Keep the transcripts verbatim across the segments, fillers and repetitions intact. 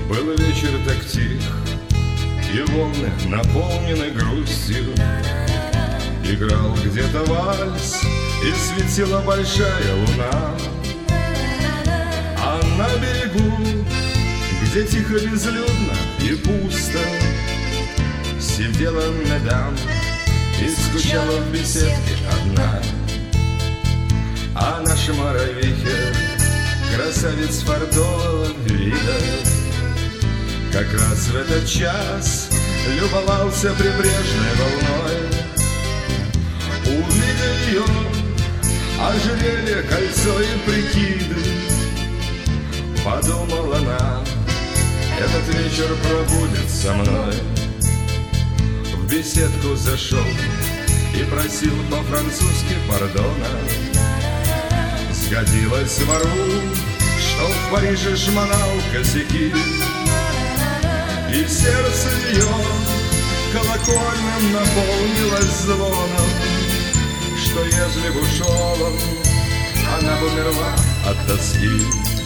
Был вечер так тих, и волны наполнены грустью. Играл где-то вальс, и светила большая луна. А на берегу, где тихо, безлюдно и пусто, сидела мадам и скучала в беседке одна. А наша Моровихе, красавец фартового вида, как раз в этот час любовался прибрежной волной. Увидя ее, ожерелье, кольцо и прикиды, подумала она, этот вечер пробудет со мной. В беседку зашел и просил по-французски пардона. Сгодилось вору, что в Париже шмонал косяки, и сердце ее колокольным наполнилось звоном, что ежели б ушел он, она бы умерла от тоски.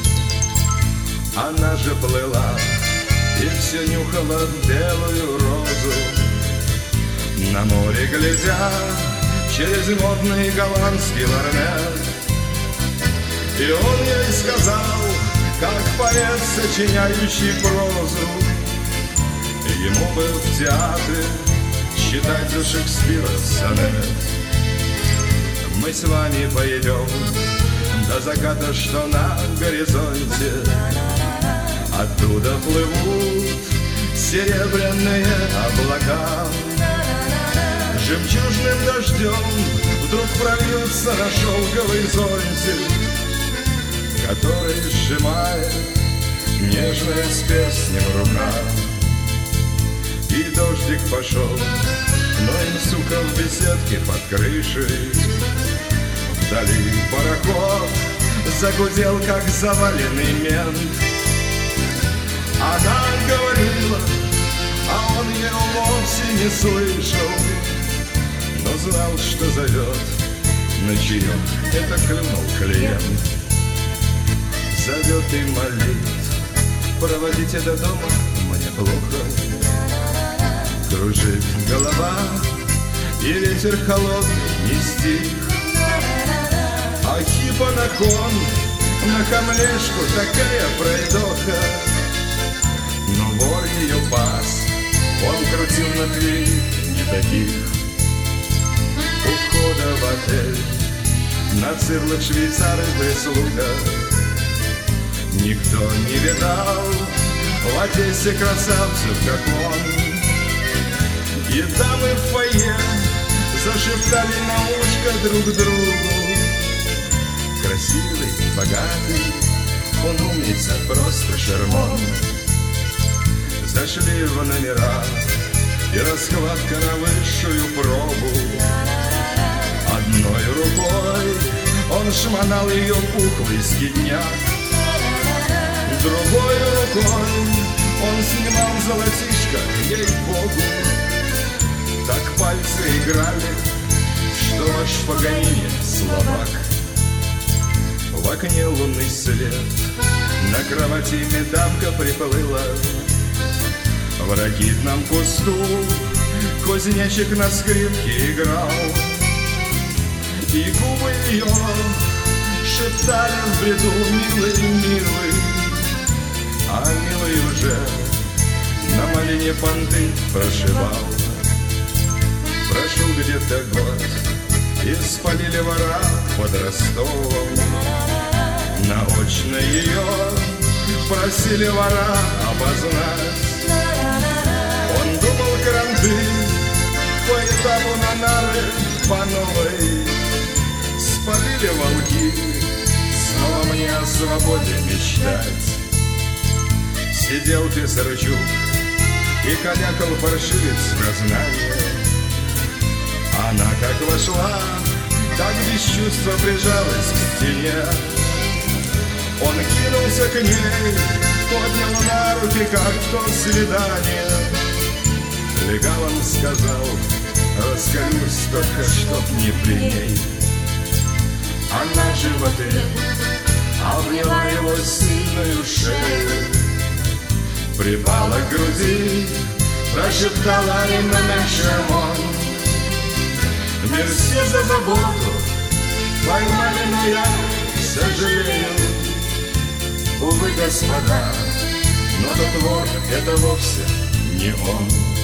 Она же плыла и все нюхала белую розу, на море глядя через модный голландский лорнет. И он ей сказал, как поэт, сочиняющий прозу, ему бы в театре читать за Шекспира сонет. Мы с вами поедем до заката, что на горизонте, оттуда плывут серебряные облака. Жемчужным дождем вдруг прольются на шелковый зонтик, который сжимает нежная с песней в руках. И дождик пошел, но им, сука, в беседке под крышей. Вдали пароход загудел, как заваленный мент. Она говорила, а он ее вовсе не слышал, но знал, что зовет на чаек, это клюнул клиент. Зовет и молит, проводите до дома, мне плохо. Кружит голова, и ветер холодный не стих. А хипа на кон, на камлешку такая пройдоха. Но вор ее пас, он крутил на двери не таких. У входа в отель на цирлах швейцары прислуга. Никто не видал в Одессе красавцев, как он. И дамы в фойе зашептали на ушко друг другу. Красивый, богатый, он умница, просто шарман. Зашли в номера, и раскладка на высшую пробу. Одной рукой он шмонал ее пухлый скидняк, другой рукой он снимал золотишко, ей-богу. Так пальцы играли, что аж в Паганини слабак. В окне лунный свет, на кровати медамка приплыла. В ракитном кусту кузнечик на скрипке играл. И губы ее шептали в бреду: милый, милый. А милый уже на малине понты прошивал. Прошел где-то год, и спалили вора под Ростовом. Наочно ее просили вора обознать. Он думал кранты по этапу на нары по новой. Спалили волки, снова мне о свободе мечтать. Сидел Писарчук и калякал паршивец в сознание. Она как вошла, так без чувства прижалась к стене. Он кинулся к ней, поднял на руки, как в то свидание. Легалом сказал: раскалюсь только, чтоб не при ней. Она же в ответ обняла его сильную шею, припала к груди, прошептала им на шамон. Мерси за заботу, поймали, но я сожалею. Увы, господа, но тот вор — это вовсе не он.